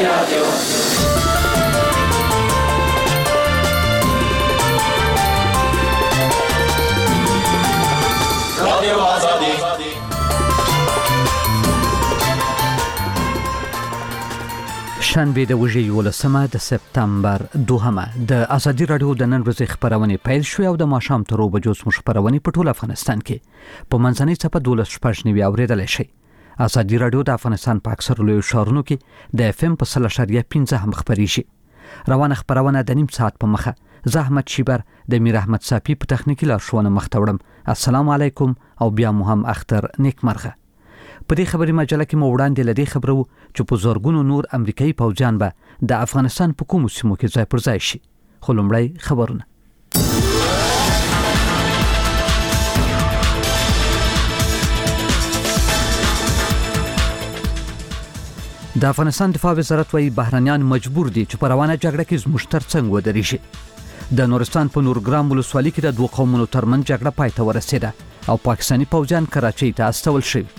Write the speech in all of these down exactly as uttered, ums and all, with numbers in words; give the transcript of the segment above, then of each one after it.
رادیو رادیو آزادی شنبه د وژې یولسمه د سپتمبر دوهمه د ازادي رادیو د نن ورځې خبرونه پیل شو او د ماښام تر اوبه بجو سم خبرونه په ټول افغانستان کې په منځنۍ څپه دولس شپږ نیوي اوریدل شي. ازادي رادیو د افغانستان په اکثر لوی ښارونو کې د اف ام په سل اشاریه پنځه هم خبريږي. روانه خبرونه د نیم ساعت په مخه زحمت شیبر د میر احمد صافی په تخنیکی لارښوونه مختوړم. السلام علیکم او بیا مو هم اختر نیک مرغه. په دې خبري مجله کې مو وړاندې لدی خبرو چې په زورګونو نور امریکایي پوځیان به د افغانستان په کومو سیمو کې ځای پر ځای شي. خو لومړی خبرونه. د افغانستان دفاع وزارت وايي بهرانيان مجبور دي چې په روانه جګړه کې زموږ ترڅنګ ودرېږي. د نورستان په نورګرام ولسوالۍ کې د دوه قومونو ترمنځ جګړه پای ته ورسېده او پاکستاني پوځیان کراچۍ ته استول شوي.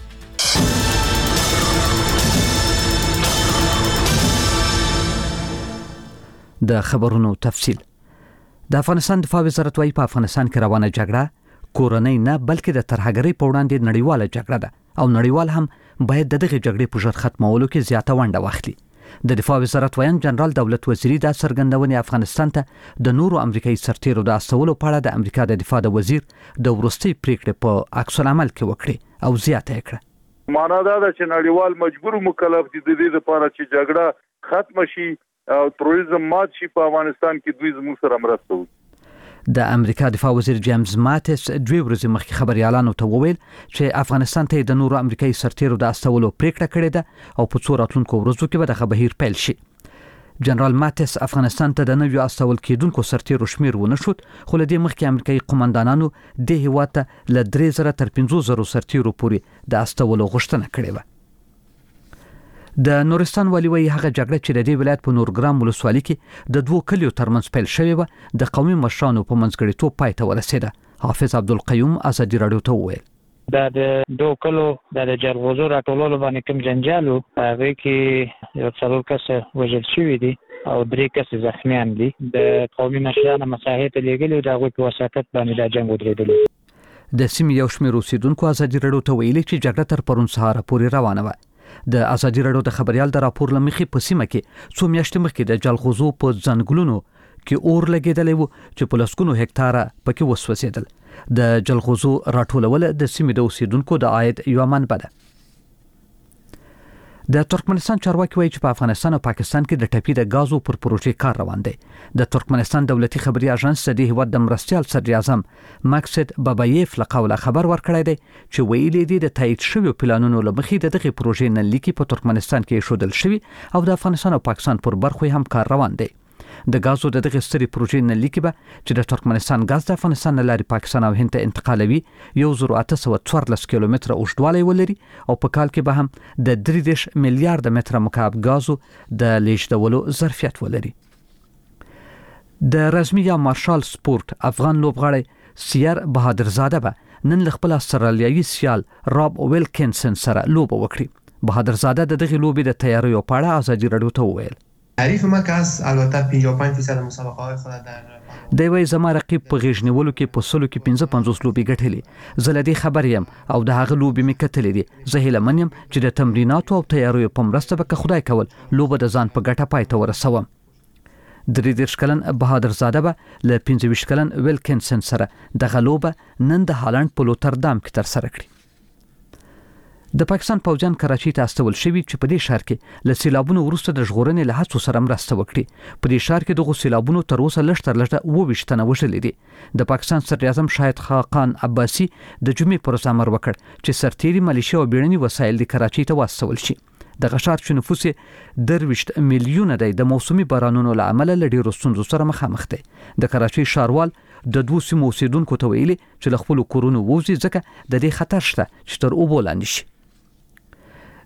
د خبرونو تفصیل. د افغانستان دفاع وزارت وايي په افغانستان کې روانه جګړه کورنۍ نه بلکې د ترهګرۍ په وړاندې نړیواله جګړه ده او نړیوال هم باید د دغه جګړې په ژر ختمولو کې زیاته ونډه واخلي. د دفاع وزارت ویان جنرال دولت وزیری دا څرګندونې افغانستان ته د نورو امریکایي سرتیرو د استولو په اړه د امریکا د دفاع د وزیر د ورستۍ پریکړې په عکس العمل کې وکړي او زیاته کړه. معنا دا ده چې نړیوال مجبور مکلف دي د دې لپاره چې جګړه ختم شي او تروریزم مات شي په افغانستان کې دوی زموږ سره مرسته وکړي. د امریکا دفاع وزیر جیمز ماتس دوی ورځې مخکې خبريالانو ته وویل چې افغانستان ته د نورو امریکایي سرتیرو د استولو پریکړه کړې ده او په څو راتلونکو ورځو کې به د بهیر پیل شي. جنرال ماتس افغانستان ته د نویو استول کېدونکو سرتیرو شمیر ونه شو خو له دې مخکې امریکایي قومندانانو د هیواد ته ل درې زره تر پنځه زره سرتیرو پورې د استولو غوښتنه کړې و. د نورستان والی وی هغه جګړه چې د دې ولایت په نورګرام ولسوالۍ کې د دوه کلیو ترمنځ پیل شوې و د قومي مشرانو په منځګړیتوب پای ته ورسېده. حافظ عبدالقیوم ازادي رادیو ته وویل دا د دوه کلو د جلغوزو راټولولو باندې کوم جنجال هغه کې یو څلور کسه وژل شوي دي او درې کسه زخمیان دي. د قومي مشرانو مساحت لګلي دا غوښتل وساتت باندې د جنگ ودرېدل. د سیمې یو شمېر اوسیدونکو ازادي رادیو ته ویلي چې جګړه تر پرون سهار پورې روانه و. د ازادي رادیو د خبريال د راپور لمخې په سیمه کې څو میاشتې مخکې د جلغوزو په ځنګلونو کې اور لګیدلی و چې په لسګونو هکتاره پکې وسوځېدل. د جلغوزو راټولول د سیمې د اوسیدونکو د عاید یوه منبع ده. د ترکمنستان چارواکي وایي چې په افغانستان او پاکستان کې د ټپي د غازو پر پروژې کار روان دی. د ترکمنستان دولتي خبري اژانس د هیواد د مرستيال صدر اعظم مقصد بابایف له قوله خبر ورکړی دی چې ویلي دي د تایید شویو پلانونو لمخې د دغه پروژې نن لیکي په ترکمنستان کې شودل شوی او د افغانستان او پاکستان پر برخو هم کار روان دی. د غازو د دغه ستري پروژې نن لیکي به چې د ترکمنستان غاز د افغانستان لاري پاکستان او هند ته انتقالوي یو زر اته سوه څوارلس کیلومتره اوږدوالی ولري او په کال کې به هم د درې دېرش میلیارډ متره مکعب غازو د لیږدولو ظرفیت ولري. د رزمي یا مارشال سپورت افغان لوبغاړی سیر بهادرزاده به نن خپل استرالیایي سیال راب ویلکینسن سره لوبه وکړي. بهادرزاده د دغه لوبې د تیاریو په اړه ازادي رادیو ته وویل حریف ما کس البته پنځه و پنځه درصد مسابقه های خود در دی وای زما رقیب په غیږ نیولو کې په سلو کې پنځه پنځوس لوبې ګټلې. زه له دې خبر یم او د هغه لوبې مې کتلې دي. زه هیله من یم چې د تمریناتو او تیاریو په مرسته به خدای کول لوبه د ځان په ګټه پای ته ورسوم. درې دېرش کلن بهادرزاده به له پنځه ویشت کلن ویلکینسن سره دغه لوبه نن د هالند په لوتردام کې ترسره کړي. د پاکستان پوځیان کراچۍ ته استول شوي چې په دې ښار کې له سیلابونو وروسته د ژغورنې له هڅو سره مرسته وکړي. په دې ښار کې دغو سیلابونو تر اوسه لږ تر لږه اووه ویشت تنه وژلي دي. د پاکستان صدر اعظم شاهد خاقان عباسي د جمعې پر ورځ امر وکړ چې سرتیري ملیشه او بیړني وسایل د کراچۍ ته واستول شي. دغه ښار چې نفوس یې درویشت میلیونه دی د موسمي بارانونو له امله له ډېرو ستونزو سره مخامخ دی. د کراچۍ ښاروال د دوه سیمو اوسیدونکو ته ویلي چې له خپلو کورونو ووځي ځکه د دې خطر شته چې تر اوبو لاندې شي.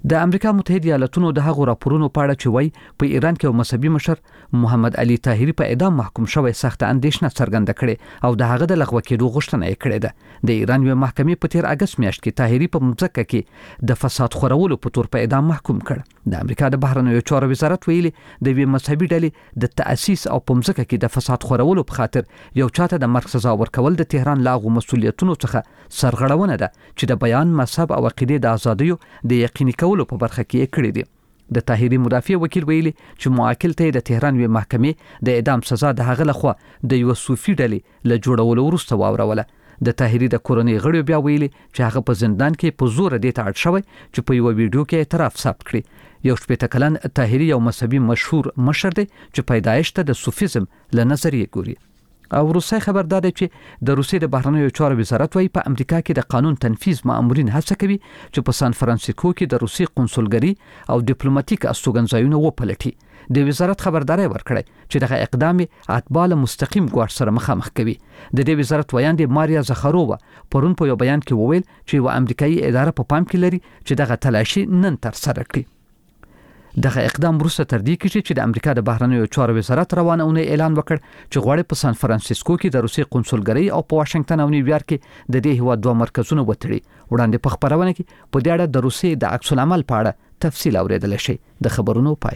د امریکا متحده ایالاتونو د هغو راپورونو په اړه چې وایي په ایران کې یو مذهبي مشر محمد علي طاهري په اعدام محکوم شوی سخت اندېښنه څرګنده کړې او د هغه د لغوه کېدو غوښتنه یې کړې ده. د ایران یو محکمې په تیر اگست میاشت کې طاهري په مځکه کې د فساد خورولو په تور په اعدام محکوم کړ. د امریکا د بهرنیو چارو وزارت ویلي د یوې مذهبي ډلې د تأسیس او په مځکه کې د فساد خورولو په خاطر یو چاته د مرګ سزا ورکول د تهران له هغو مسؤلیتونو څخه سرغړونه ده چې د بیان، مذهب او عقیدې د ازادیو د یقیني کولو په برخه کې یې کړې دي. د طاهري مدافع وکیل ویلي چې معاقل ته د تهران یوې محکمې د اعدام سزا د هغه لخوا د یو صوفي ډلې له جوړولو وروسته واوروله. د طاهري د کورنۍ غړو بیا ویلي چې هغه په زندان کې په زور دې ته اړ شوی چې په یو ویډیو کې اعتراف ثبت کړي. یو شپېته کلن طاهري یو مذهبي مشهور مشر دی چې پیدایش ته د صوفیزم له نظریې ګوري. او روسي خبردار دی چې د روسي د بهرنیو چارو وزارت وايي په امریکا کې د قانون تنفيذ مامورین هڅه کوي چې په سان فرانسیسکو کې د روسي قونسلګري او ډیپلوماټیک استوګنځایونه وپلټي. د وزارت خبرداري ورکړی چې دغه اقدام اتباع مستقیم ګواښ سره مخامخ کوي. د دې وزارت ویاند ماریا زخارووا پرون په یو بیان کې وویل چې یو امریکایي اداره په پام کې لري چې دغه تلاشي نن تر سره کړي. دغه اقدام وروسته تر دې کې چې د امریکا د بهرنیو چارو وزارت روانه اونۍ اعلان وکړ چې غواړي په سان فرانسیسکو کې د روسي قونسلګرۍ او په واشنگټن او نیویارک کې د دې هیواد دوه مرکزونه وتړي. وړاندې په خبرونه کې په دې اړه د روسي د عکس العمل په اړه تفصیل اوریدل شي. د خبرونو پای.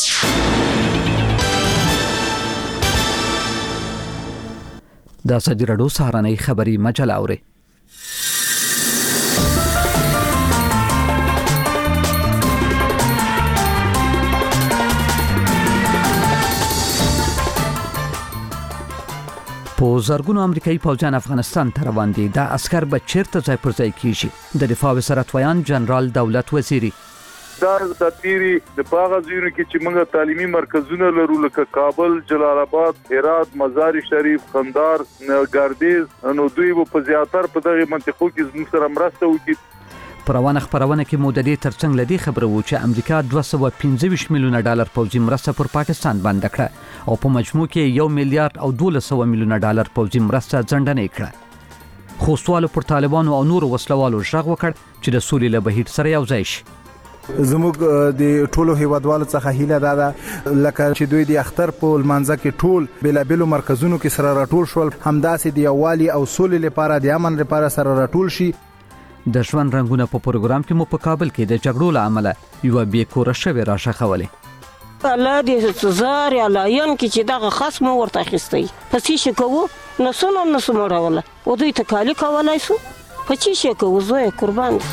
د ازادي راډیو سهارنۍ خبری مجله اوري. په زرګونو امریکایي پوځیان افغانستان ته روان دي. دا عسكر به چیرته ځای پر ځای کیږي. د دفاع وزارت ویان جنرال دولت وزیری دا د تیری د باغ ځینو کې چې موږ تعلیمي مرکزونه لرو لکه کابل، جلال آباد، هرات، مزار شریف، خندار، ګردیز، نو دوی په زیاتر په دغه منطقو کې زموږ سره مرسته وکړي. پر روانه خبرونه کې مودې ترڅنګ لدی خبره و چې امریکا دوه سوه پنځه ویشت میلیونه ډالر پوځي مرسته پر پاکستان باندې کړه او په مجموع کې یو میلیارډ او دوه سوه میلیونه ډالر پوځي مرسته ځنډنې کړه. خو سوال پر طالبانو او نورو وسلوالو ژغ وکړ چې د سولې له بهیر سره یو ځای شي. زموږ د ټولو هیوادوالو څخه هیله ده لکه چې دوی د اختر په لمانځه کې ټول بلابلو مرکزونو کې سره راټول شول، همداسې د یووالي او سولې لپاره د امن لپاره سره راټول شي. د ژوند رنگونه په پروګرام کې مو په کابل کې د جګړو له امله یو بې کوره شوې راښخولې. الله دې زار یا لاین کې چې دغه خصم ورته اخیستی په څه شي کوو نسونه نسو مړوله او دوی ته کالی کولای شو په څه شي کوو زوی قربان.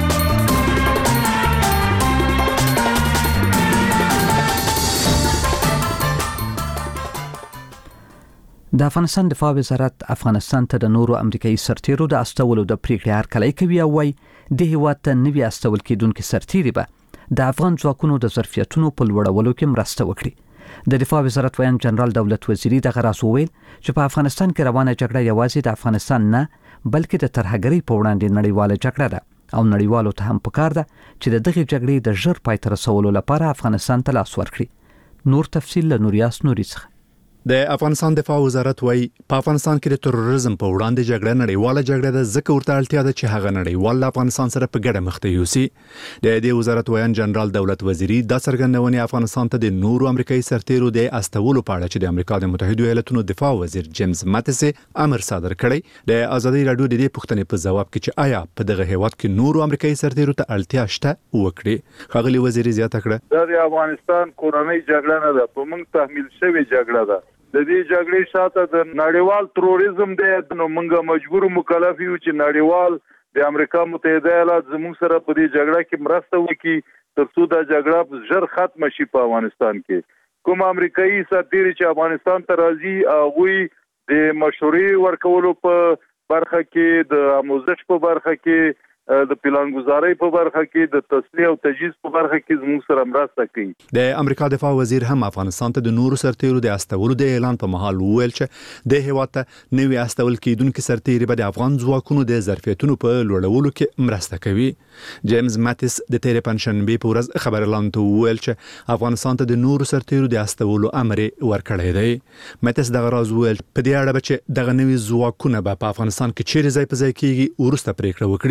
د افغانستان دفاع وزارت افغانستان ته د نورو امریکایي سرتیرو د استولو د پریکړې هرکلی کوي او وايي د هیواد ته نوي استول کېدونکي سرتیري به د افغان ځواکونو د ظرفیتونو په لوړولو کې مرسته وکړي. د دفاع وزارت ویان جنرال دولت وزیری دغه راز وویل چې په افغانستان کې روانه جګړه یوازې د افغانستان نه بلکې د ترهګرۍ په وړاندې نړیواله جګړه ده او نړیوالو ته هم پکار ده چې د دغه جګړې د ژر پای ته رسولو لپاره افغانستان ته لاس ورکړي. نور تفصیل له نوریاس نوري څخه. د افغانستان دفاع وزارت وايي په افغانستان کې د تروریزم په وړاندې جګړه نړیواله جګړه ده، ځکه ورته اړتیا ده چې هغه نړیوال افغانستان سره په ګډه مخ ته یوسي. د دې وزارت ویان جنرال دولت وزیری دا څرګندونه افغانستان ته د نورو امریکایي سرتیرو د استولو په اړه چې د امریکا د متحده ایالاتونو دفاع وزیر جیمز ماتس امر صادر کړی. د ازادي راډیو د دې پوښتنې په جواب کې چې آیا په دغه هیواد کې نورو امریکایي سرتیرو ته اړتیا شته وکړي، خغلی وزیری زیاته کړه د افغانستان کورنۍ جګړه نه ده، په موږ تحمیل شوی جګړه ده. د دې جګړې شاته د نړیوال تروریزم دی، نو موږ مجبور مکلف یو چې نړیوال د امریکا متحده ایالات زموږ سره په دې جګړه کې مرسته وکړي ترڅو دا جګړه ژر ختم شي. په افغانستان کې کوم امریکایي سرتیري چې افغانستان ته راځي هغه د مشورې ورکولو په برخه کې، د آموزش په برخه کې، د پلانګذارۍ په برخه کې، د تصنیع او تجهیز په برخه کې زموږ سره مرسته کوي. د امریکا دفاع وزیر هم افغانستان ته د نورو سرتیرو د استولو د اعلان په مهال وویل چې د هیواد ته نوي استول کېدونکي سرتیري به د افغان ځواکونو د ظرفیتونو په لوړولو کې مرسته کوي. جیمز ماتس د تیرې پنځشنبې په ورځ خبر اعلان ته وویل چې افغانستان ته د نورو سرتیرو د استولو امر ورکړی دی. ماتس دغه راز وویل په دې اړه چې دغه نوي ځواکونه به په افغانستان کې چیرې ځای په ځای کېږي ورسته پریکړه وکړي.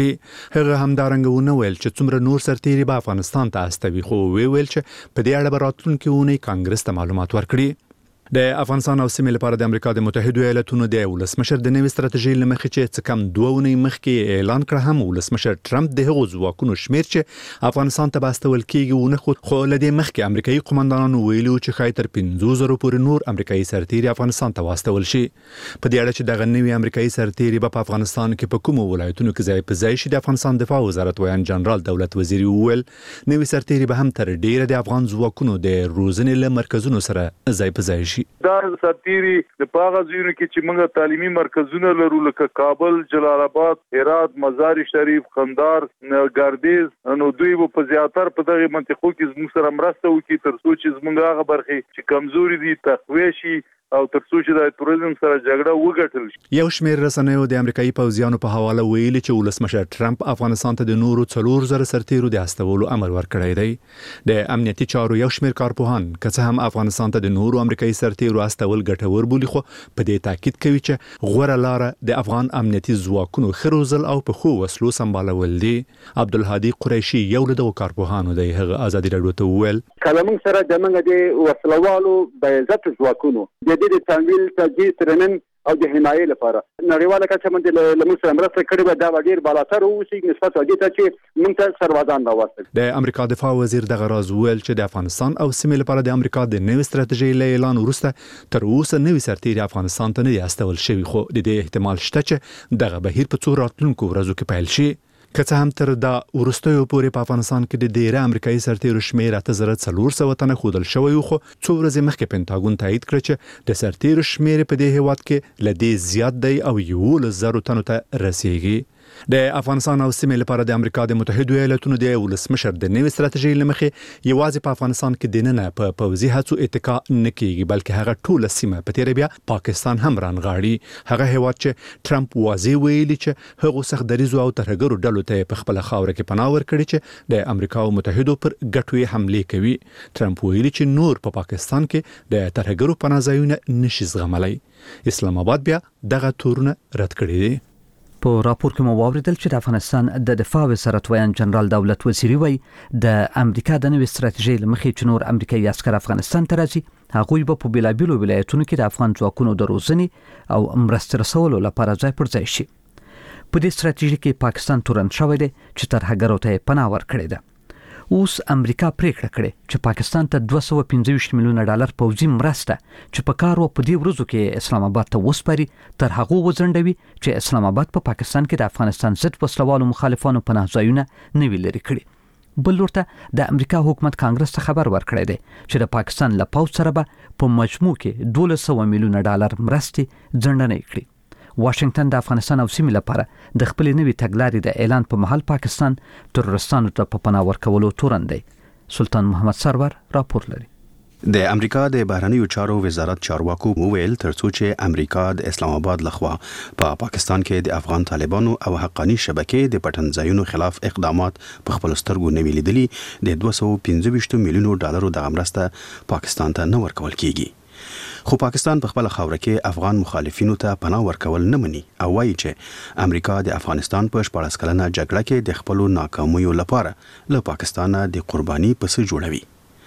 هغه همدارنګه ونه ویل چې څومره نور سرتیري به افغانستان ته استوي، خو وی ویل چې په دې اړه به راتلونکي اونۍ کانګرس ته معلومات ورکړي. د افغانستان او سیمې لپاره د امریکا د متحده ایالاتونو د ولسمشر د نوې ستراتیژۍ لمخې چې څه کم دوه اونۍ مخکې اعلان کړ، هم ولسمشر ټرمپ د هغو ځواکونو شمیر چې افغانستان ته باستول کېږي ونه خو خو لدې مخکې امریکایي قومندانانو ویلي چې خای تر پنځه زره پورې نور امریکایي سرتیري افغانستان ته واستول شي. په دې اړه چې دغه نوې امریکایي سرتیري په افغانستان کې په کومو ولایتونو کې ځای په ځای شي، د افغانستان دفاع وزارت ویان جنرال دولت وزیر وویل نوې سرتیري به هم تر ډیره د افغان ځواکونو د روزنې له مرکزونو سره ځای په ځای شي. تیری د پاغه ځینو کې چې موږ تعلیمي مرکزونه لرو لکه کابل، جلال آباد، هرات، مزار شریف، قندهار، ګردیز، نو دوی په زیاتر په دغه منطقو کې زموږ سره مرسته وکړي تر څو چې زموږ هغه برخې چې کمزوري دي تقویه شي او تر څو چې د تروریزم سره جګړه وګټل شي. یو شمېر رسنیو د امریکایي پوځیانو په حواله ویلي چې ولسمشر ټرمپ افغانستان ته د نورو څلور زره سرتیرو د استولو امر ورکړی دی. د امنیتي چارو یو شمېر کارپوهان که څه هم افغانستان ته د نورو امریکایي سرتیرو استول ګټور بولي، خو په دې تاکید کوي چې غوره لاره د افغان امنیتي ځواکونو ښه روزل او په ښو وسلو سمبالول دي. عبدالهادي قریشي یو له دغو کارپوهانو دی. هغه ازادي راډیو ته وویل کله موږ سره د موږ د وسلوالو د عزت ځواکونو د دې د تمویل تجهیز ترنن او د حمایې لپاره نړیواله کچه باندې له موږ سره مرسته کړې وه، دا ډېر بالاتر اوسي نسبت دې ته چې موږ ته سربازان راوستل. د امریکا دفاع وزیر دغه راز ویل چې د افغانستان او سیمې لپاره د امریکا د نوې ستراتیژۍ له اعلان وروسته تر اوسه نوې سرتیري افغانستان ته نه دي استول شوي، خو د دې احتمال شته چې دغه بهیر په څو راتلونکو ورځو کې پیل شي. که څه هم تر دا وروستیو پورې په افغانستان کې د ډیره امریکایي سرتیرو شمېر اته زره څلور سوه تنه ښودل شوی و، خو څو ورځې مخکې پنټاګون تایید کړ چې د سرتیرو شمېر په دې هیواد کې له دې زیات دی او یولس زرو تنو ته رسیږي. د افغانستان او سیمې لپاره د امریکا د متحده ایالاتونو د ولسمشر د نوې ستراتیژۍ لمخې یوازې په افغانستان کې دننه په پوځي هڅو اتکا نه کیږي، بلکې هغه ټوله سیمه په تیره بیا پاکستان هم رانغاړي. هغه هیواد چې ټرمپ واضح ویلي چې هغو سخت دریځو او ترهګرو ډلو ته په خپل خاوره کې پناه ورکړي چې د امریکا او متحدو پر ګټو یې حملې کوي. ټرمپ ویلي چې نور په پا پاکستان کې د ترهګرو پناه ځایونه نشي زغملی. اسلام آباد بیا دغه تورونه رد کړي دي. په راپور کې مو واوریدل چې د افغانستان د دفاع وزارت ویان جنرال دولت وزیری وایي د امریکا د نوې ستراتیژۍ له مخې چې نور امریکایي عسکر افغانستان ته راځي، هغوی به په بیلابیلو ولایتونو کې د افغان ځواکونو د روزنې او مرستې رسولو لپاره ځای پر ځای شي. په دې ستراتیژۍ کې پاکستان تورن شوی دی چې ترهګرو ته یې پناه ورکړې ده. اوس امریکا پریکړه کړې چې پاکستان ته دوه سوه پنځه ویشت میلیونه ډالر پوځي مرسته چې په کار و په دې ورځو کې اسلام آباد ته وسپاري تر هغو وځنډوي چې اسلام آباد په پا پاکستان کې د افغانستان ضد وسلوالو مخالفانو پناه ځایونه نه وي لرې کړي. بل ورته د امریکا حکومت کانګرس ته خبر ورکړی دی چې د پاکستان له پوځ سره به په مجموع کې دولس سوه میلیونه ډالر مرستې ځنډنۍ کړي. واشنگټن د افغانستان او سیمې لپاره د خپلې نوې تګلارې د اعلان په مهال پاکستان ترورستانو ته په پناه ورکولو تورن دی. سلطان محمد سرور راپور لري. د امریکا د بهرنیو چارو وزارت چارواکو وویل ترڅو چې امریکا د اسلام آباد لخوا په پا پاکستان کې د افغان طالبانو او حقانی شبکې د پټنځایونو خلاف اقدامات په خپل سترګو نه ویلیدلي، د دوه سوه پنځه ویشت میلیونو ډالرو د مرسته پاکستان ته نه ورکول کیږي. خو پاکستان په خپل خاوره کې افغان مخالفینو ته پناه ورکول نه مني او وایي چې امریکا د افغانستان په شپاړس کلنه جګړه کې د خپلو ناکامیو لپاره له پاکستان د قرباني پسې جوړوي.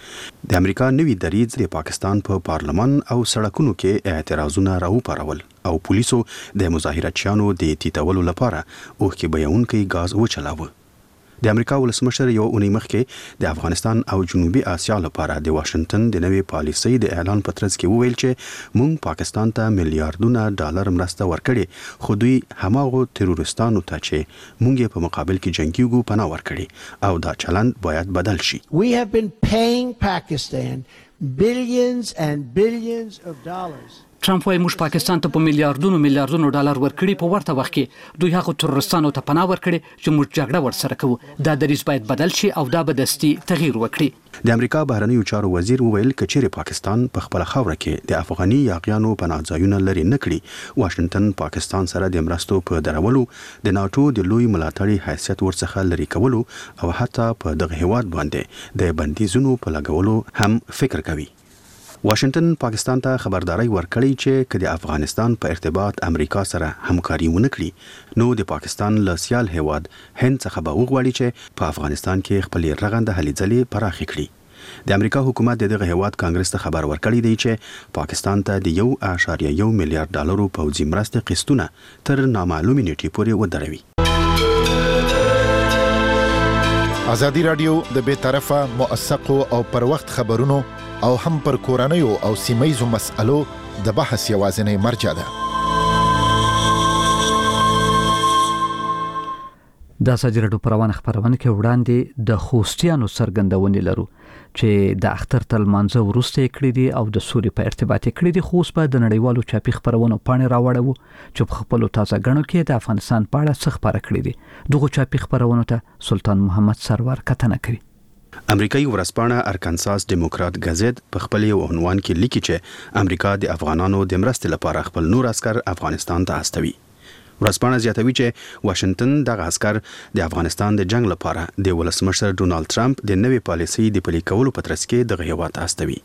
د امریکا نوی دریځ د پاکستان په پا پارلمان او سړکونو کې اعتراضونه راوپارول او پولیسو د مظاهراتچیانو د تیتولو لپاره اوښکې بهونکی غاز وچلاوه. د امریکا ولسمشر یو اونۍ مخکې د افغانستان او جنوبي اسیا لپاره د واشنگټن د نوې پالیسۍ د اعلان په ترڅ کې وویل چې موږ پاکستان ته میلیارډونه ډالر مرسته ورکړې، خو دوی هماغو تروریستانو ته چې موږ یې په مقابل کې جنګیږو پناه ورکړي او دا چلند باید بدل شي. We have been paying Pakistan billions and billions of dollars. ټرمپ وايي موږ پاکستان ته په میلیارډونو میلیارډونو ډالر ورکړي، په ورته وخت کې دوی هغو ترورستانو ته پناه ورکړي چې موږ جګړه ورسره کوو. دا دریځ باید بدل شي او دا به دستي تغییر وکړي. د امریکا بهرنیو چارو وزیر وویل که چیرې پاکستان په خپل خاوره کې د افغاني یاغیانو پناه ځایونه لرې نه کړي، واشنگټن پاکستان سره د مرستو په درولو، د ناټو د لوی ملاتړي حیثیت ورڅخه لرې کولو او حتی په دغه هیواد باندې د بندیزونو په لګولو هم فکر کوي. واشنگټن پاکستان ته خبرداري ورکړی چې کله افغانستان په ارتباط امریکا سره همکاري ونه کړي نو د پاکستان له سیال هیواد هند څخه به وغواړي چې په افغانستان کې خپل رغنده هلې ځلې پراخې کړي د امریکا حکومت دغه هیواد کانګرس ته خبر ورکړی دی چې پاکستان ته د یو اعشاریه یو میلیارډ ډالرو پوځي مرستې قسطونه تر نامعلومې نیټې پورې ودروي. ازادي رادیو د بې طرفه موثقو او پر وخت خبرونو او هم پر کورنیو او سیمایزو مسألو د بحث یوازینی مرجع ده. د ازادي رادیو پروان خبرونه کې وړاندې د خوستیانو سرګندونې لرو چې د اختر تل منځه ورسته کړی دي او د سوري په ارتباط کړی دي خو په د نړیوالو چاپی خبرونو پاڼې راوړو چې په خپل تازه غنو کې د افغانستان په اړه څه خبره کړی دي دغه چاپی خبرونو ته سلطان محمد سرور کتنه کوي. امریکایي ورځپاڼه ارکانساس ډیموکرات غازت په خپل یو عنوان کې لیکي چې امریکا د افغانانو د مرستې لپاره خپل نور عسكر افغانستان ته استوي. ورځپاڼه زیاتوي چې واشنگټن دغه عسكر د افغانستان د جنگ لپاره د ولسمشر ډونالد ټرمپ د نوې پالیسۍ د پلي کولو په ترڅ کې دغه هیواد استوي.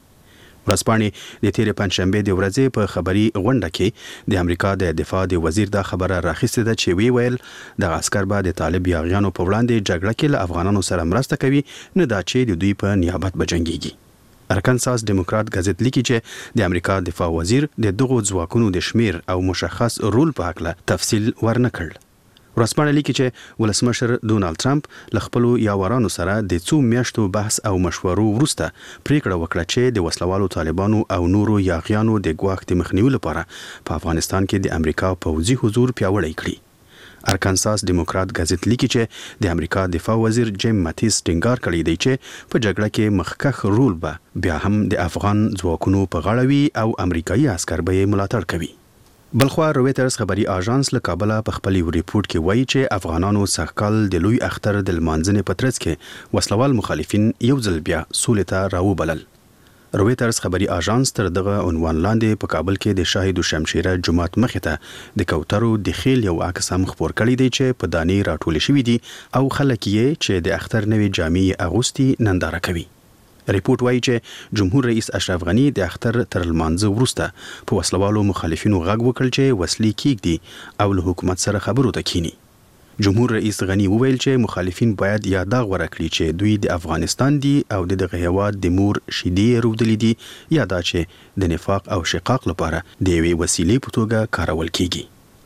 ورځپاڼې د تیر پنځشنبه د ورځې په خبري غونډه کې د امریکا د دفاع د وزیر دا خبره راخیسته ده چې وی ویل د عسكر به د طالب یاغیانو په وړاندې جګړه کې له افغانانو سره مرسته کوي نه دا چې د دوی په نیابت بجنګيږي. ارکانساس ډیموکرات غازت لیکي چې د امریکا دفاع وزیر د دغو ځواکونو د شمیر او مشخص رول په اړه تفصیل ورنکړ. ورځپاڼه لیکي چې ولسمشر ډونالد ټرمپ له خپل یاورانو سره د څو میاشتو بحث او مشورو وروسته پریکړه وکړه چې د وسلوالو طالبانو او نورو یاغیانو د ګواښ د مخنیوي لپاره په افغانستان کې د امریکا پوځي حضور پیاوړی کړي. ارکانساس ډیموکرات غازت لیکي چې د امریکا دفاع وزیر جیم ماتیس ټینګار کړی دی چې په جګړه کې مخکښ رول به بیا هم د افغان ځواکونو په غاړه وي او امریکایي عسكر به یې ملاتړ کوي. بلخوا رويټرز خبري اژانس له کابل په خپل ریپورت کې وایي چې افغانانو سږکال د لوی اختر د لمانځنې په ترڅ کې وسلوال مخالفین یو ځل بیا سولې ته راوبلل. رويټرز خبري اژانس تر دغه عنوان لاندې په کابل کې د شاهد شمشیره جمعات مخې ته د کوترو د خیل یو عکس هم خبر کړی دی چې په دانی راټول شوی دي او خلک یې چې د اختر نوې جامې اغوستي ننداره کوي. ریپورت وایي چې جمهور رئیس اشرف غنی د اختر تر لمانځه وروسته په وسلوالو مخالفینو غږ وکړ چې وسلې کېږدي او له حکومت سره خبرو ته کینی. جمهور رئیس غنی وویل چې مخالفین باید یاد غوړه کړي چې دوی د افغانستان دي او د دغه هیواد د مور شیدې رودلې دي یا دا چې د نفاق او شقاق لپاره د یوې وسیلې په توګه کارول کیږي.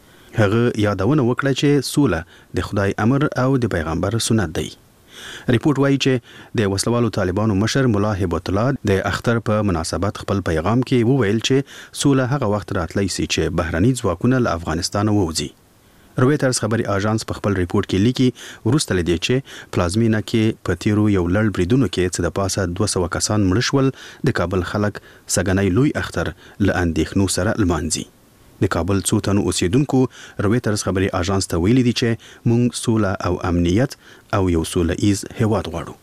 هغه یادونه وکړه چې سوله د خدای امر او د پیغمبر سنت دی. ریپورت وایي چې د وسلوالو طالبانو مشر مولا هبت الله د اختر په مناسبت خپل پیغام کې وویل چې سوله هغه وخت راتلی سي چې بهرني ځواکونه له افغانستان ووځي. رويټرز خبري اژانس په خپل ریپورت کې لیکي ورسته لدی چې پلازمینا کې په تیرو یو لړ بریدونو کې څه د پاسه دوه سوه کسان مړ شول. د کابل خلک سګنۍ لوی اختر له اندېښنو سره لمانځي. د کابل څو تنو اوسیدونکو رويټرز خبري اژانس ته ویلي دي چې موږ سوله او امنیت او یو سوله ایز هیواد غواړو.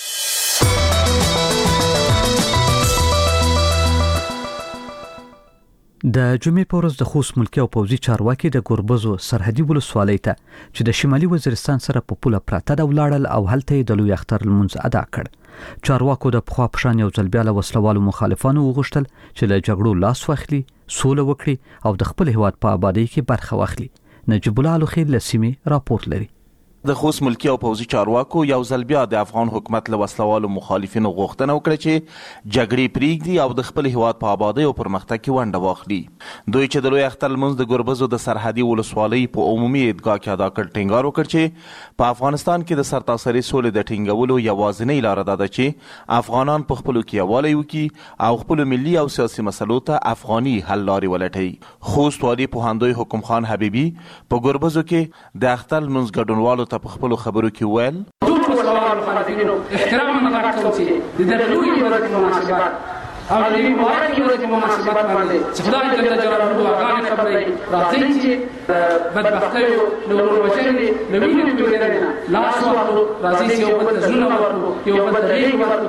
د جمعې په ورځ د خوست ملکی او پوځي چارواکي د ګوربزو سرحدي ولسوالۍ ته چې د شمالي وزیرستان سره په پوله پراته د ولاړل او هلته د لوی اختر لمونځ ادا کړ. چارواکو د پخوا پشان یو ځل بیا له وسلوالو مخالفانو وغوښتل چې له جګړو لاس واخلي، سوله وکړي او د خپل هیواد په آبادی کې برخه واخلي. نجیب الله الخیل له سیمې راپورټ لري. د خوست ملکی او پوځي چارواکو یو ځل بیا د افغان حکومت له وسلوالو مخالفینو غوښتنه وکړه چې جګړې پریږدي او د خپل هیواد په آبادی او پرمختګ کې ونډه واخلي. دوی چې د لوی اختر لمونځ د ګوربزو د سرحدي ولسوالۍ په عمومي عیدګاه کې ادا کړ، ټینګار وکړ چې په افغانستان کې د سرتاسري سولې د ټینګولو یوازینۍ لاره دا ده چې افغانان په خپلو کې یووالی وکړي او خپلو ملي او سیاسي مسلو ته افغاني حل لارې ولټوي. خوست والي پوهاندوی حکم خان حبیبي په ګوربزو کې د اختر لمونځ ګډونوالو په خپلو خبرو کې ویل ټول وسلوال مخالفینو احترام نه کوم چې د دغه ورځې مناسبت او د مبارک ورځې مناسبت باندې چې خدای جل جلاله هغه خبرې راځي چې بدبختیو نور وجري نوینه پیژنه لاس واخلو راځي چې یو بل ته ژوند ورکړو یو بل ته ریښ ورکړو.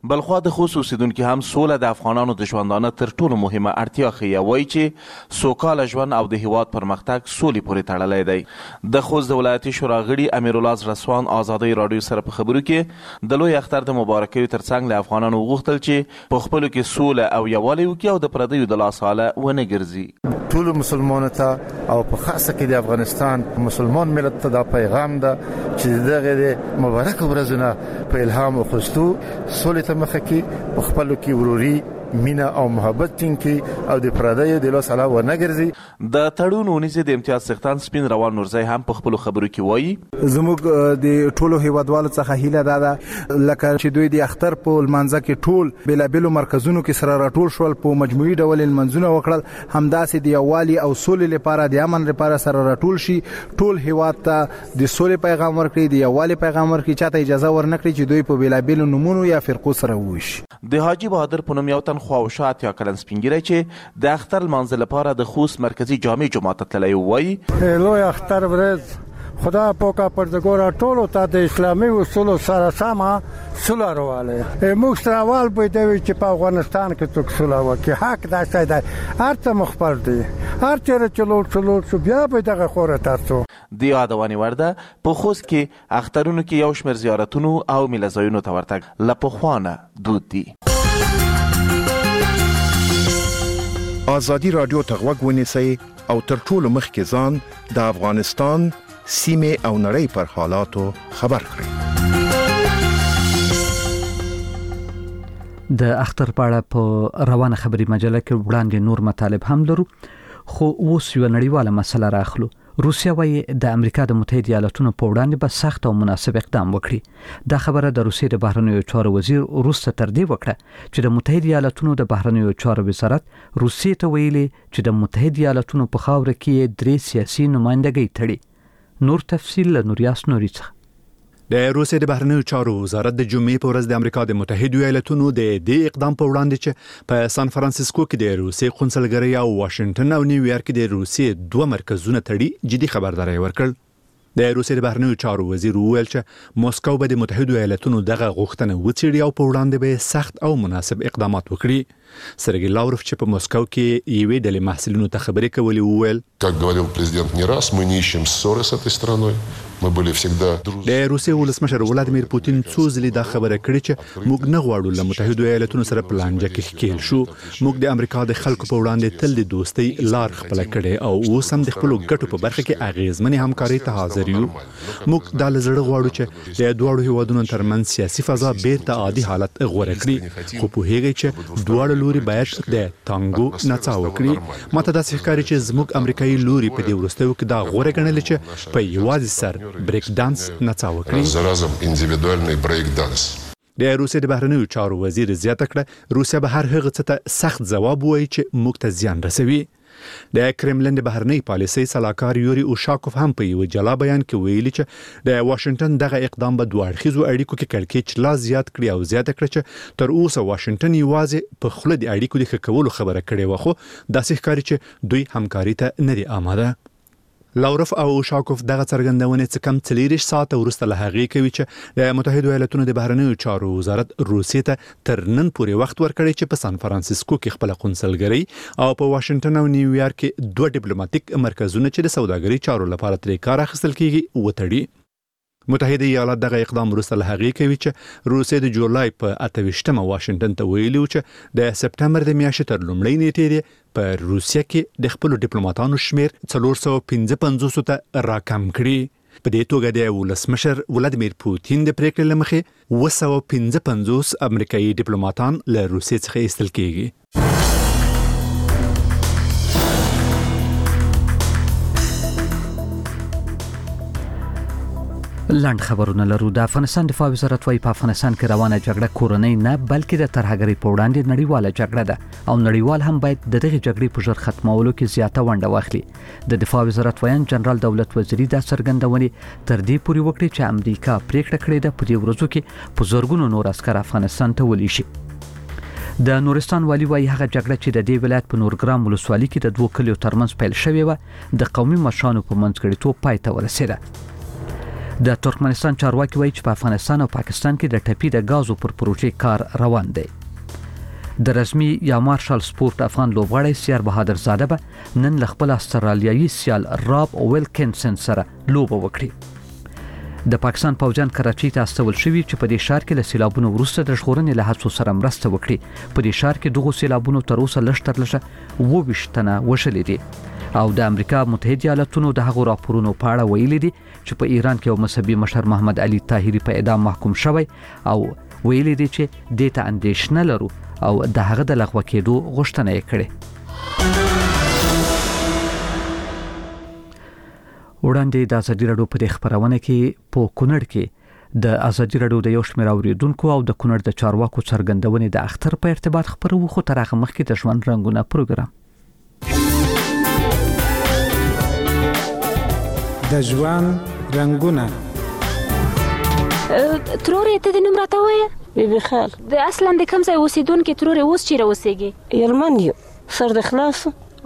بلخوا د خوست اوسیدونکي هم سوله د افغانانو د ژوندانه تر ټولو مهمه اړتیا ښیي. وایي چې سوکاله ژوند او د هیواد پرمختګ سولې پورې تړلی دی. د خوست د ولایتي شورا غړي امیرالله زړسوان ازادۍ راډیو سره په خبرو کې د لوی اختر د مبارکیو ترڅنګ له افغانانو وغوښتل چې په خپلو کې سوله او یووالی وکړي او د پردیو د لاساله ونه ګرځي. ټولو مسلمانانو ته او په خاصه کې د افغانستان مسلمان ملت ته دا پیغام ده چې دغه د مبارک ورځونه په الهام وخستو سولې ته مخه کې په خپلو کې وروري مینا او محبت ټینګي او د پردیو د لاس علاوه نه ګرځي. د تړون ونیزه د امتیاز څښتن سپین روان نورزی هم په خپلو خبرو کې وایي زموږ د ټولو هیوادوالو څخه هیله ده لکه چې دوی د اختر په لمانځه کې ټول بلابلو مرکزونو کې سره راټول شول په مجموعي ډول لمانځونه وکړل، همداسې د یووالي او سولې لپاره د امن لپاره سره راټول شي، ټول هیواد ته د سولې پیغام ورکړي، د یووالي پیغام ورکړي، چاته اجازه ورنکړي چې دوی په بلابلو نمونو یا فرقو سره ووشي. د حاجی بهادر په نوم یو تن خواوشا اتیا کلن سپینګیری چې د اختر لمانځه لپاره د خوست مرکزي جامع جماعت ته تللی وایي لوی اختر ورځ خدا پوکا پردګورا ټولو ته د اسلامي اصولو سره سمه سوله راواله. موږ سروال به دی چې په افغانستان کې څوک سوله وکړي، حق دا دی هر څه مخبر دی، هر چیرې چلو چلو شو بیا به دغه خوره تاسو د یادونې ورده په خوست کې اخترونو کې یو شمېر زیارتونو او میله ځایونو ته ورتګ له پخوانه دود دی. ازادي رادیو ته غوږ ونیسئ او تر ټولو مخکې ځان د افغانستان سیمې او نړۍ پر حالاتو خبر کړئ. د اختر په اړه په روانه خبري مجله کې وړاندې نور مطالب هم لرو، خو اوس یو نړیواله مسله راخلو. روسیا وايي د امریکا د متحده ایالاتونو په وړاندې به سخت او مناسب اقدام وکړي. دا خبره د روسیې د بهرنیو چارو وزیر وروسته تر دې وکړه چې د متحده ایالاتونو د بهرنیو چارو وزارت روسیې ته ویلي چې د متحده ایالاتونو په خاوره کې درې سیاسي نمائندګۍ تړي. نور تفصیل له نوریاس نوري څخه. د روسیې د بهرنیو چارو وزارت د جمعې په ورځ د امریکا د متحده ایالاتونو د دې اقدام په وړاندې چې په سان فرانسیسکو کې د روسیې قونسلګرۍ او واشنگټن او نیویارک کې د روسیې دوه مرکزونه تړي جدي خبرداري ورکړ. د روسیې د بهرنیو چارو وزیر وویل چې موسکو به د متحده ایالاتونو دغه غوښتنه وڅېړي او په وړاندې به سخت او مناسب اقدامات وکړي. سرګي لاوروف چې په موسکو کې یوې ډلې محصلینو ته خبرې کولې وویل как говорил президент не раз мы не ищем ссоры с этой страной. د روسیې ولسمشر ولادیمیر پوتین څو ځلې دا خبره کړې چې موږ نه غواړو له متحده ایالاتونو سره په لانجه کې ښکېل شو. موږ د امریکا د خلکو په وړاندې تل د دوستۍ لار خپله کړې او اوس هم د خپلو ګټو په برخه کې اغېزمنې همکارۍ ته حاضر یو. موږ دا له زړه غواړو چې د دواړو هیوادونو ترمنځ سیاسي فضا بیرته عادي حالت غوره کړي، خو پوهیږئ چې دواړه لوري باید د تانګو نڅا وکړي. ماته داسې ښکاري چې زموږ امریکایي لوري په دې وروستیو کې دا غوره ګڼلې چې په یوازې سر بریک ډانس نڅا وکړي. د روسیې د بهرنیو چارو وزیر زیاته کړه روسیا به هر هغه څه ته سخت ځواب وایي چې موږ ته زیان رسوي. د کرملن د بهرنی پالیسۍ سلاکار یوري اوشاکوف هم په یو جلا بیان کې ویلي چې د واشنگټن دغه اقدام به دوه اړخیزو اړیکو کې کړکېچ لا زیات کړي او زیاته کړي چې تر اوسه واشنگټن یوازې په خوله د اړیکو د ښه کولو خبره کړې وه، خو داسې ښکاري چې دوی همکاري ته نه دي آماده. لاوروف او اوشاکوف دغه څرګندونې څه کم څلېرویشت ساعته وروسته له هغې کوي چې د متحده ایالاتونو د بهرنیو چارو وزارت روسیې ته تر نن پورې وخت ورکړی چې په سان فرانسیسکو کې خپله قونسلګرۍ او په واشنګټن او نیویارک کې دوه ډیپلوماټیک مرکزونه چې د سوداګرۍ چارو لپاره ترې کار اخیستل کیږي وتړي. متحده ایالات دغه اقدام وروسته له هغې کوي چې روسیې د جولای په اته ویشتمه واشنګټن ته ویلي و چې د سپټمبر د میاشتې تر لومړۍ نیټې په روسیه کې د خپلو ډیپلوماټانو شمیر څلور سوه پنځه پنځوسو ته راکم کړي. په دې توګه د ولسمشر ولادیمیر پوتین د پریکړې له مخې اوه سوه پنځه پنځوس امریکایي ډیپلوماټان له روسیې څخه ایستل کیږي. لاند خبرونه لرو. د افغانستان دفاع وزارت وايي په افغانستان کې روانه جګړه کورنۍ نه بلکې د ترهګرۍ په وړاندې نړیواله جګړه ده او نړیوال هم باید د دغه جګړې په ژر ختمولو کې زیاته ونډه واخلي. د دفاع وزارت ویان جنرال دولت وزیری دا څرګندونې تر دې پورې وکړي چې امریکا پریکړه کړې ده په دې ورځو کې په زورګونو نور عسکر افغانستان ته ولېږي. د نورستان والی وايي هغه جګړه چې د دې ولایت په نورګرام ولسوالۍ کې د دوه کلیو ترمنځ پیل شوې وه د قومي مشرانو په منځګړیتوب پای ته ورسېده. د ترکمنستان چارواکي وایي چې په افغانستان او پاکستان کې د ټپي د غازو پر پروژې کار روان دی. د رسمي یا مارشال سپورت افغان لوبغاړی سیار بهادر زاده به نن له خپل استرالیایي سیال راب ویلکینسن سره لوبه وکړي. د پاکستان پوځیان کراچۍ ته استول شوي چې په دې ښار کې له سیلابونو وروسته د ژغورنې له هڅو سره مرسته وکړي. په دې ښار کې دغو سیلابونو تر اوسه لږ تر لږه اووه ویشت تنه وژلي دي او د امریکا متحده ایالاتونو د هغو راپورونو په اړه ویلي دي چې په ایران کې یو مذهبي مشر محمد علي طاهري په اعدام محکوم شوی او ویلي دي چې دې ته اندېښنه لرو او د هغه د لغوه کېدو غوښتنه یې کړې. وړاندې د ازادي راډیو په دې خبرونه کې په کونړ کې د ازادي راډیو د یو شمېر اوریدونکو او د کونړ د چارواکو څرګندونې د اختر په ارتباط خبرو خو تر هغه مخکې د ژوند رنګونه پروګرام د ژوند رنګونه. ترورې ته د نوم راته وایه؟ بیبي خال. د اصلا د کوم ځای اوسېدونکې ترورې اوس چیرې اوسېږي؟ یلمن یو سر د خلاص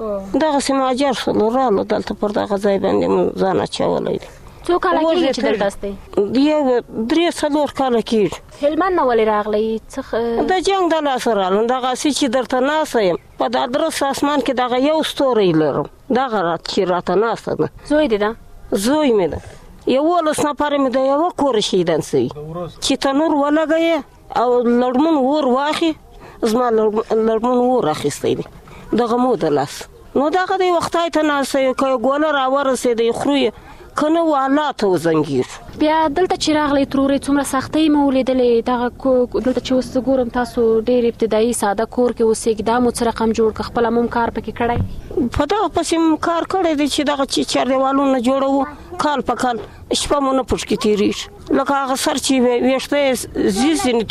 دغسې مهاجر شولو رالو دلته پر دغه ځای باندې مو ځان اچولی دی. څو کاله کېږي چې دلته استئ؟ یو درې څلور کاله کېږي. هلمند نه ولې راغلی؟ څه د جنګ د لاسه رالم. دغسې چې درته ناسته یم په د ادرس اسمان کې دغه یو ستوری لرم دغه رات چې راته ناسته ده. زوی دې ده؟ زوی مې ده. یولس نفره مې د یوه کوره شهیدان سوي چې تنور ولګوې او لړمون اور واخې زما لړمون اور اخیستی دی دغه مو د لاس نو دغه دی وختای ته ناسته یو که ګوله راورسېدی خورو یې که نه والا ته وزنګېږو. بیا دلته چې راغلی ترورې څومره سختۍ مو ولیدلې؟ دغه دلته چې اوس ګورم تاسو ډېر ابتدایي ساده کور کې اوسېږي. دا مو څه رقم جوړ کړه؟ خپله مو کار پکې کړی؟ په دغه پسې مو کار کړی دی چې دغه چې چاردیوالونه جوړوو کال په کال شپه مو نه پټ کې تېرېږي لکه هغه سر چې ویښته یې زیز ځینې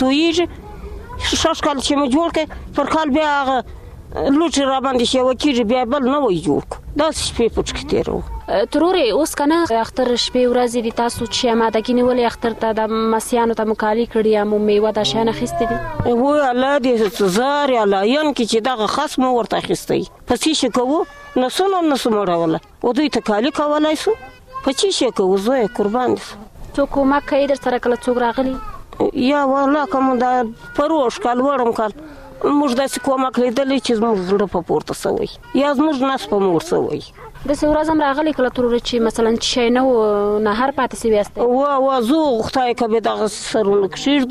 تویېږي شش کال چې مو جوړ کړی پر کال بیا هغه لوټې راباندې چې یوه کېږي بیا بل نوی جوړ کړو داسې شپې پټ کې تېروو. ترورې اوس که نه اختر شپې ورځې دي تاسو چې امادګي نیولې اختر ته د مسیانو ته مو کالي کړي یا مو میوه دا شیان اخیستي دي؟ وای الله دې زار یا لاین کې چې دغه خس مو ورته اخیستی په څه شي کوو نسونه نسو مړوله و دوی ته کالي کولی سو په څه شي کوو زویه قربان دي. څوک کومک کوي در سره کله څوک راغلي؟ یا والله که مو دا پروش کال وړم کال موږ داسې کومک لیدلی چې زموږ زړه په پورته سوی یا زموږ نس په مور سوی. داسې ورځ هم راغلی کله ترورې چې مثلا چې شی نه و نهر پاتې سوي یاستئ؟ وا وا زه خدای که به دغه سرونه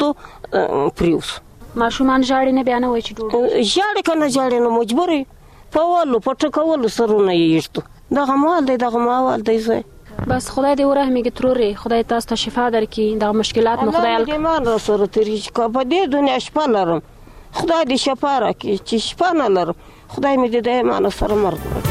کښېږدو پرېوځو. ماشومان ژاړي نه بیا نه وایي چې ډوډۍ ژاړي که نه ژاړي نو مجبور یې په ولو په ټکولو سرونه یې ایږدو. دغه مال دی دغه مال دی زوی. بس خدای دې ورحمېږي ترورې خدای تاسو ته شفا درکړي دغه مشکلات مو خدای الله دې ایمان را سره تېرېږي که په دې دنیا شپه لرم خدای دې شفا راکړي چې شپه نه لرم خدای مې دې د ایمان سره مرګ کړي.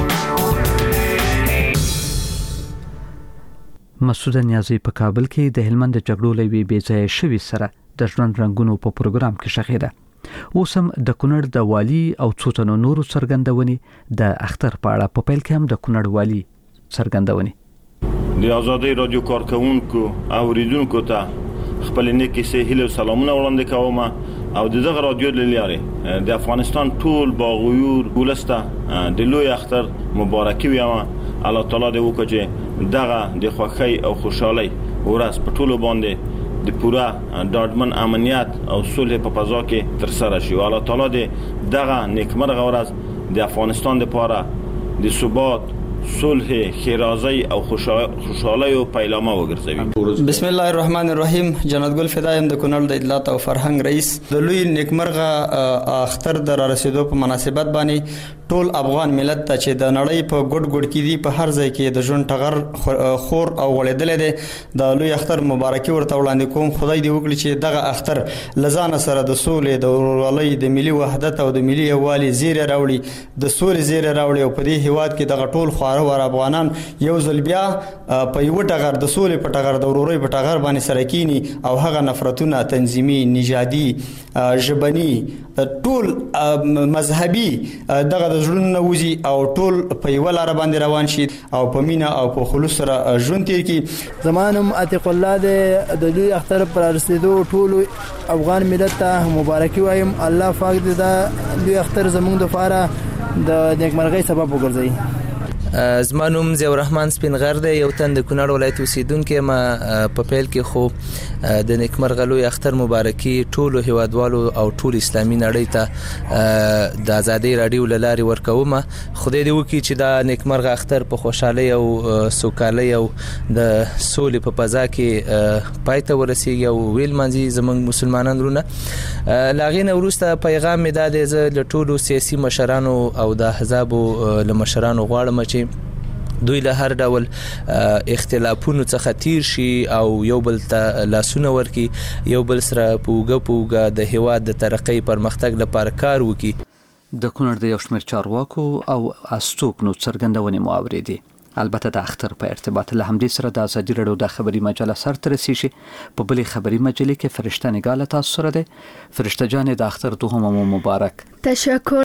مسعود نیازی په کابل کې د هلمند د جګړو له وی بې ځایه شوي سره د ژوند رنګونو په پروګرام کې شغېده. اوس هم د کونړ د والي او څو تنو نورو څرګندونې د اختر په اړه په پیل کې هم د کونړ والي څرګندونې. د ازادۍ رادیو کارکونکو او اوریدونکو ته خپل نیکې سه هیله او سلامونه وړاندې کوم او دغه رادیو له لارې د افغانستان ټول باغیور ولسته د لوی اختر مبارکي وایم. الله تعالی دې وکړي چې دغه د خوښۍ او خوشحالۍ ورځ په ټولو باندې د پوره ډاډمن امنیت او صلح په فضا کې تر سره شي. الله تعالی دې دغه نیکمرغه ورځ د افغانستان لپاره د ثبات صلح خیرازی او خوشحالی او پیلامه وګرځوي. بسم الله الرحمن الرحیم. جنت ګل فدایم د کونړ د اطلاعات او فرهنګ رئیس د لوی نیکمرغه اختر د رارسېدو په مناسبت باندې ټول افغان ملت ته چې د نړۍ په ګډ ګډ کې دي په هر ځای کې د ژوند ټغر خور او غړېدل دي د لوی اختر مبارکي ورته وړاندې کوم. خدای دې وکړي چې دغه اختر لزان سره د سولې د ورورولۍ د ملي وحدت او د ملي یووالي زیری راوړي د سولې زیری راوړي او په دې هیواد کې دغه ټول خواره ور افغانان یو ځل بیا په یو ټغر د سولې په ټغر د ورورۍ په ټغر باندې سره کینی او هغه نفرتونه تنظیمي نژادي ژبني ټول مذهبي دغه د ژوند نوځي او ټول په یو لار باندې روان شي او په مینا او په خلوص سره ژوند تیر کی. زمانم عتیق الله د لوی اختر پر رسیدو ټول افغان ملت ته مبارکي وایم. الله پاک دې دا لوی اختر زموږ د لپاره د نیکمرغۍ سبب وګرځي. زما نوم ضیاء الرحمن سپینغر دی، یو تن د کونړ ولایت اوسیدونکی ما. په پیل کې خو د نیکمرغه لوی اختر مبارکي ټولو هیوادوالو او ټول اسلامي نړۍ ته د ازادۍ راډیو له لارې ورکوم. خدای دې وکړي چې دا نیکمرغه اختر په خوشحالۍ او سوکالۍ او د سولې په فضا کې پای ته ورسیږي او ویل مانځي زموږ مسلمانان وروڼه. له هغې نه وروسته پیغام مې دا دی، زه له ټولو سیاسي مشرانو او د احزابو له مشرانو غواړم چې دوی له هر ډول اختلافونو څخه تیر شي او یو بل ته لاسونه ورکړي، یو بل سره په اوږه په اوږه د هیواد د ترقۍ پرمختګ لپاره کار وکړي. د کونړ د یو شمېر چارواکو او استوګنو څرګندونې مو اورېدې. البته د اختر په ارتباط له همدې سره د ازادي راډیو د خبري مجله سرته رسیږي. په بلې خبري مجلې کې فرشته نګاله تاسو سره ده. فرشته جان د اختر دوهم مو مبارک. تشکر.